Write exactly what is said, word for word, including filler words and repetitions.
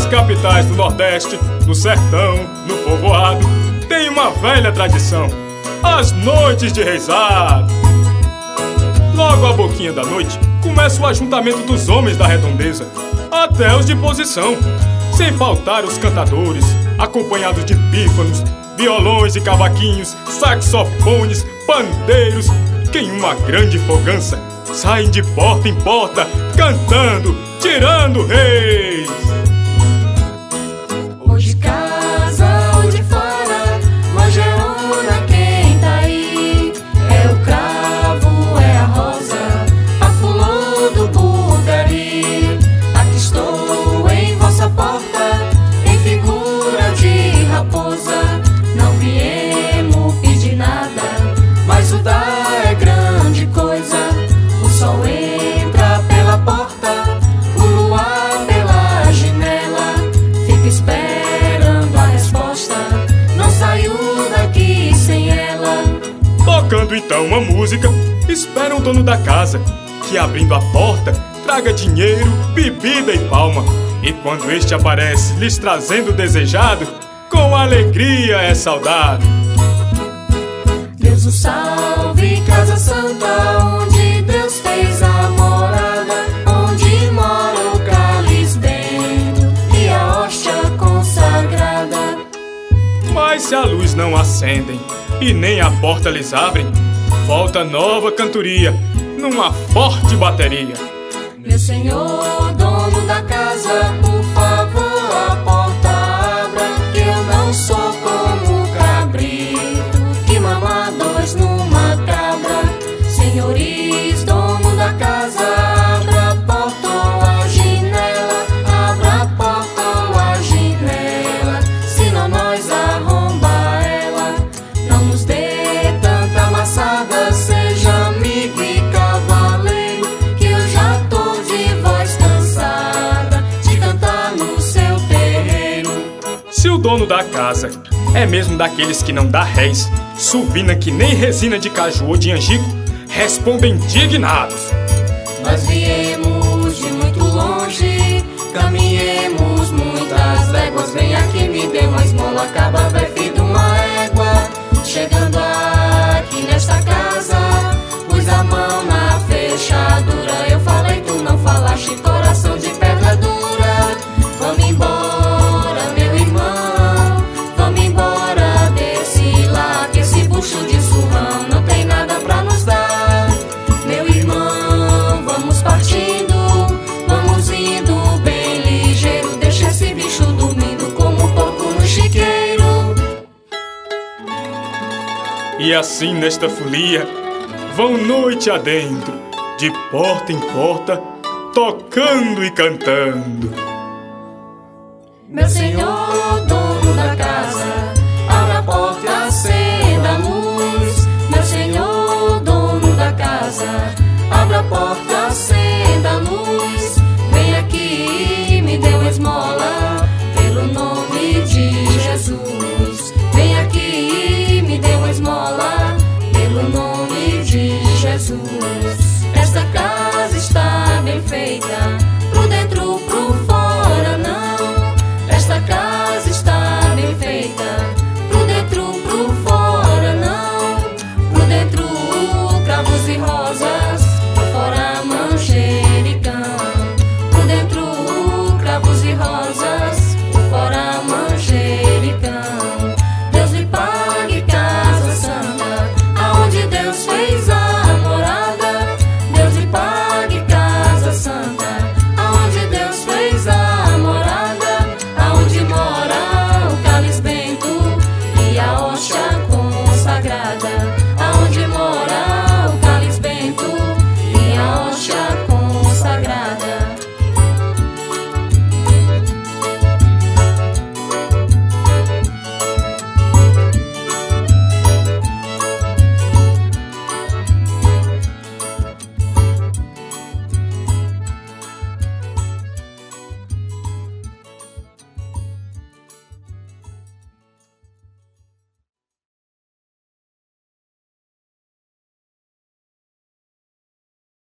capitais do Nordeste, no sertão, no povoado, tem uma velha tradição: as noites de reisado. Logo à boquinha da noite começa o ajuntamento dos homens da redondeza, até os de posição, sem faltar os cantadores, acompanhados de pífanos, violões e cavaquinhos, saxofones, pandeiros, que em uma grande fogança saem de porta em porta, cantando, tirando reis. Ou de casa ou de fora, manjeúna quem tá aí. É o cravo, é a rosa, a flor do bugari. Aqui estou em vossa porta, em figura de raposa. Não viemos pedir nada, mas o dar é grande coisa. O sol entra pela porta, o luar pela janela. Fico esperando a resposta, não saio daqui sem ela. Tocando então uma música, espera o dono da casa, que abrindo a porta traga dinheiro, bebida e palma. E quando este aparece lhes trazendo o desejado, com alegria é saudado. Deus o salve, casa santa, onde Deus fez a morada, onde mora o cálice bento e a hóstia consagrada. Mas se a luz não acendem e nem a porta lhes abrem, volta nova cantoria numa forte bateria. Meu senhor, dono da casa, por favor a porta abra, que eu não sou como cabrito que mama dois numa cabra. Senhores, dono da casa, abra a porta ou a janela, abra a porta ou a janela, senão nós arromba ela. Não nos dê tanta amassada, seja amigo e cavaleiro, que eu já tô de voz cansada de cantar no seu terreiro. Se o dono da casa é mesmo daqueles que não dá réis, suvina que nem resina de caju ou de angico, respondem indignados: Nós viemos de muito longe, caminhemos muitas léguas. Vem aqui, me dê uma esmola, acaba, vai filho de uma égua. Chegando aqui nesta casa, pus a mão na fechadura. Eu falei, tu não falaste, coração de pedra dura. Vamos embora, meu irmão, vamos embora desse lá, que esse bucho de surrão não tem nada pra nos dar. Meu irmão, vamos partindo, vamos indo bem ligeiro. Deixa esse bicho dormindo como um porco no chiqueiro. E assim nesta folia vão noite adentro, de porta em porta, tocando e cantando. Meu senhor, dono